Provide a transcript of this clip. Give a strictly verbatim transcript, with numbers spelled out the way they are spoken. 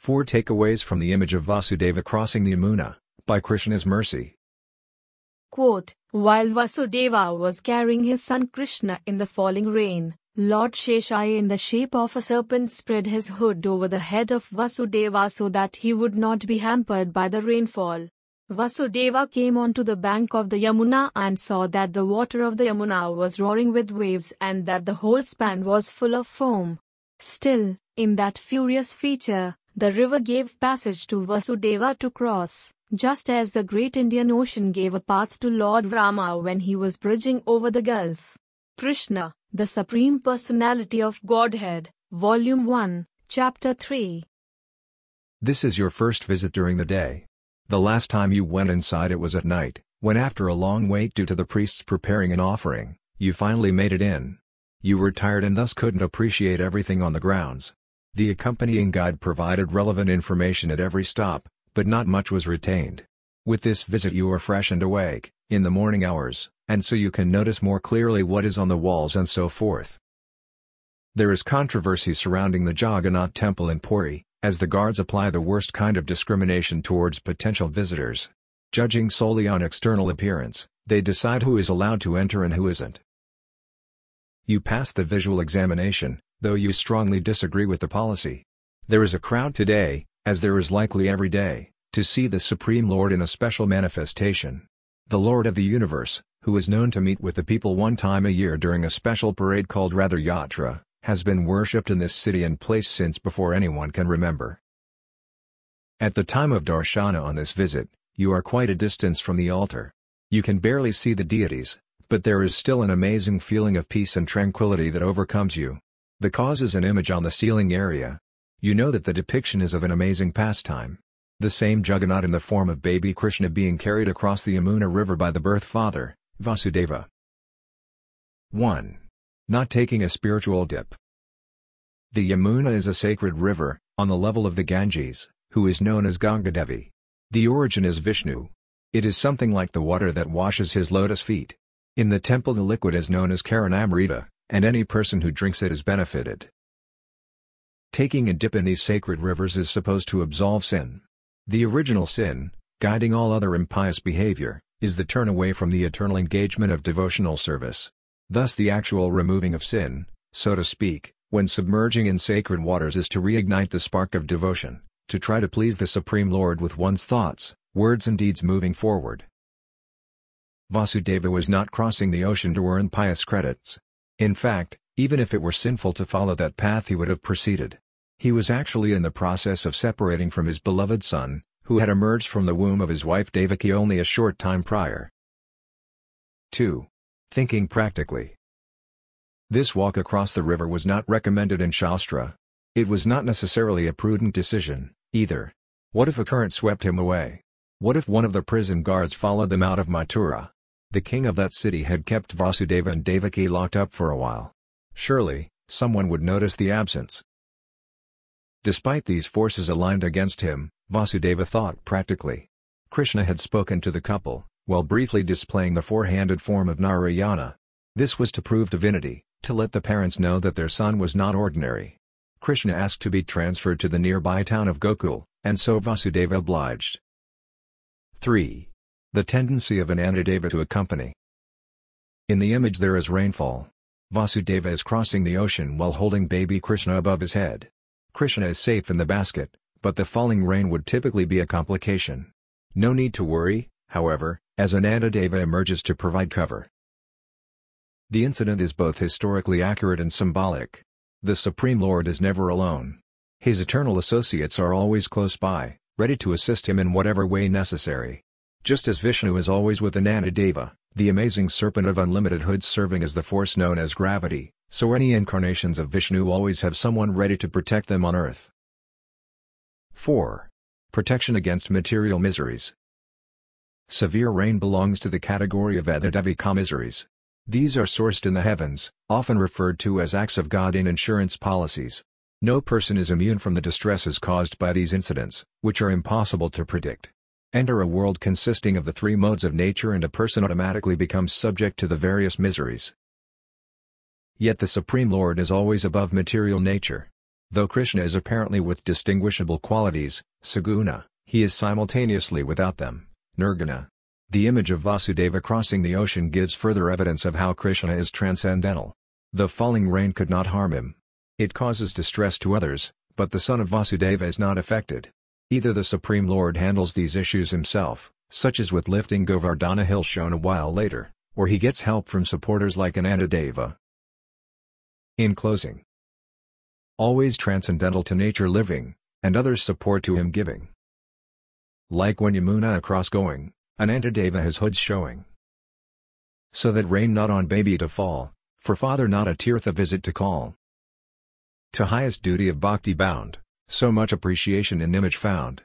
Four takeaways from the image of Vasudeva crossing the Yamuna, by Krishna's mercy. Quote, while Vasudeva was carrying his son Krishna in the falling rain, Lord Sheshaya in the shape of a serpent spread his hood over the head of Vasudeva so that he would not be hampered by the rainfall. Vasudeva came onto the bank of the Yamuna and saw that the water of the Yamuna was roaring with waves and that the whole span was full of foam. Still, in that furious feature, the river gave passage to Vasudeva to cross, just as the great Indian Ocean gave a path to Lord Rama when he was bridging over the gulf. Krishna, the Supreme Personality of Godhead, Volume one, Chapter three. This is your first visit during the day. The last time you went inside it was at night, when after a long wait due to the priests preparing an offering, you finally made it in. You were tired and thus couldn't appreciate everything on the grounds. The accompanying guide provided relevant information at every stop, but not much was retained. With this visit you are fresh and awake, in the morning hours, and so you can notice more clearly what is on the walls and so forth. There is controversy surrounding the Jagannath temple in Puri, as the guards apply the worst kind of discrimination towards potential visitors. Judging solely on external appearance, they decide who is allowed to enter and who isn't. You pass the visual examination, though you strongly disagree with the policy. There is a crowd today, as there is likely every day, to see the Supreme Lord in a special manifestation. The Lord of the Universe, who is known to meet with the people one time a year during a special parade called Ratha Yatra, has been worshipped in this city and place since before anyone can remember. At the time of Darshana on this visit, you are quite a distance from the altar. You can barely see the deities, but there is still an amazing feeling of peace and tranquility that overcomes you. The cause is an image on the ceiling area. You know that the depiction is of an amazing pastime. The same Jagannath in the form of baby Krishna being carried across the Yamuna river by the birth father, Vasudeva. one. Not taking a spiritual dip. The Yamuna is a sacred river, on the level of the Ganges, who is known as Gangadevi. The origin is Vishnu. It is something like the water that washes his lotus feet. In the temple the liquid is known as Karanamrita, and any person who drinks it is benefited. Taking a dip in these sacred rivers is supposed to absolve sin. The original sin, guiding all other impious behavior, is the turn away from the eternal engagement of devotional service. Thus the actual removing of sin, so to speak, when submerging in sacred waters is to reignite the spark of devotion, to try to please the Supreme Lord with one's thoughts, words and deeds moving forward. Vasudeva was not crossing the ocean to earn pious credits. In fact, even if it were sinful to follow that path he would have proceeded. He was actually in the process of separating from his beloved son, who had emerged from the womb of his wife Devaki only a short time prior. two. Thinking practically. This walk across the river was not recommended in Shastra. It was not necessarily a prudent decision, either. What if a current swept him away? What if one of the prison guards followed them out of Mathura? The king of that city had kept Vasudeva and Devaki locked up for a while. Surely, someone would notice the absence. Despite these forces aligned against him, Vasudeva thought practically. Krishna had spoken to the couple, while briefly displaying the four-handed form of Narayana. This was to prove divinity, to let the parents know that their son was not ordinary. Krishna asked to be transferred to the nearby town of Gokul, and so Vasudeva obliged. three. The tendency of Anandadeva to accompany. In the image there is rainfall. Vasudeva is crossing the ocean while holding baby Krishna above his head. Krishna is safe in the basket, but the falling rain would typically be a complication. No need to worry, however, as Anandadeva emerges to provide cover. The incident is both historically accurate and symbolic. The Supreme Lord is never alone. His eternal associates are always close by, ready to assist him in whatever way necessary. Just as Vishnu is always with Anandadeva, the amazing serpent of unlimited hoods serving as the force known as gravity, so any incarnations of Vishnu always have someone ready to protect them on earth. four. Protection against material miseries. Severe rain belongs to the category of Adhidevika miseries. These are sourced in the heavens, often referred to as acts of God in insurance policies. No person is immune from the distresses caused by these incidents, which are impossible to predict. Enter a world consisting of the three modes of nature and a person automatically becomes subject to the various miseries. Yet the Supreme Lord is always above material nature. Though Krishna is apparently with distinguishable qualities, Saguna, he is simultaneously without them, Nirguna. The image of Vasudeva crossing the ocean gives further evidence of how Krishna is transcendental. The falling rain could not harm him. It causes distress to others, but the son of Vasudeva is not affected. Either the Supreme Lord handles these issues himself, such as with lifting Govardhana hill shown a while later, or he gets help from supporters like Anantadeva. In closing, always transcendental to nature living, and others support to him giving. Like when Yamuna across going, Anantadeva his hoods showing. So that rain not on baby to fall, for father not a tirtha visit to call. To highest duty of bhakti bound, so much appreciation in image found.